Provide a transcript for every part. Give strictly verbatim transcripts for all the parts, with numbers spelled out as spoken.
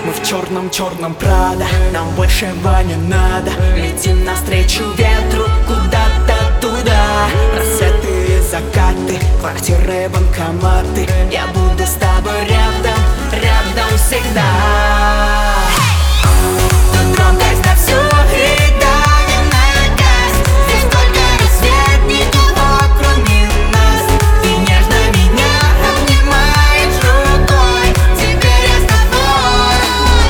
Мы в черном-черном Прадо, нам большего не надо. Летим навстречу ветру куда-то туда. Рассветы и закаты, квартиры, банкоматы. Я буду с тобой рядом, рядом всегда. Тут громкость на всю и давим на газ. Здесь только рассветников кроме нас. Ты нежно меня обнимаешь рукой, теперь я с тобой.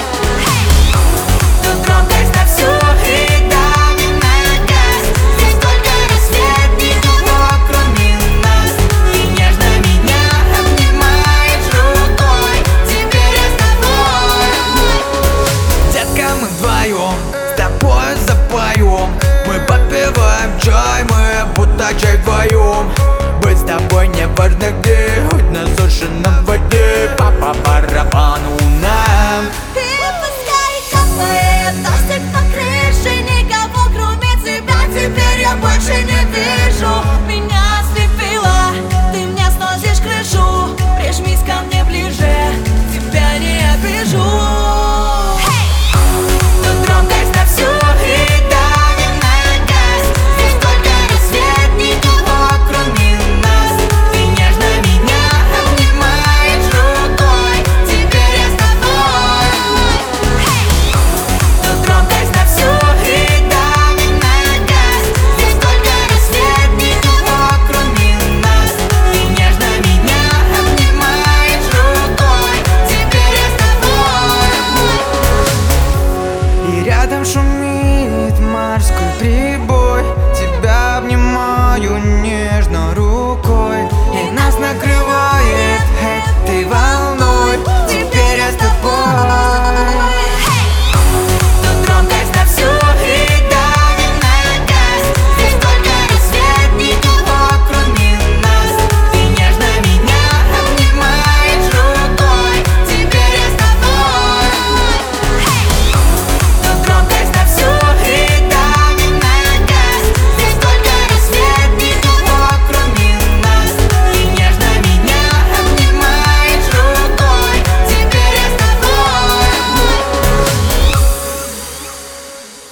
Тут громкость на всю и давим на газ. Здесь только рассветников кроме нас. Ты нежно меня обнимаешь рукой, теперь я с тобой. Детка, мы вдвоем с тобой запоем. Мы попиваем чай, мы будто чай вдвоем. Быть с тобой не важно где.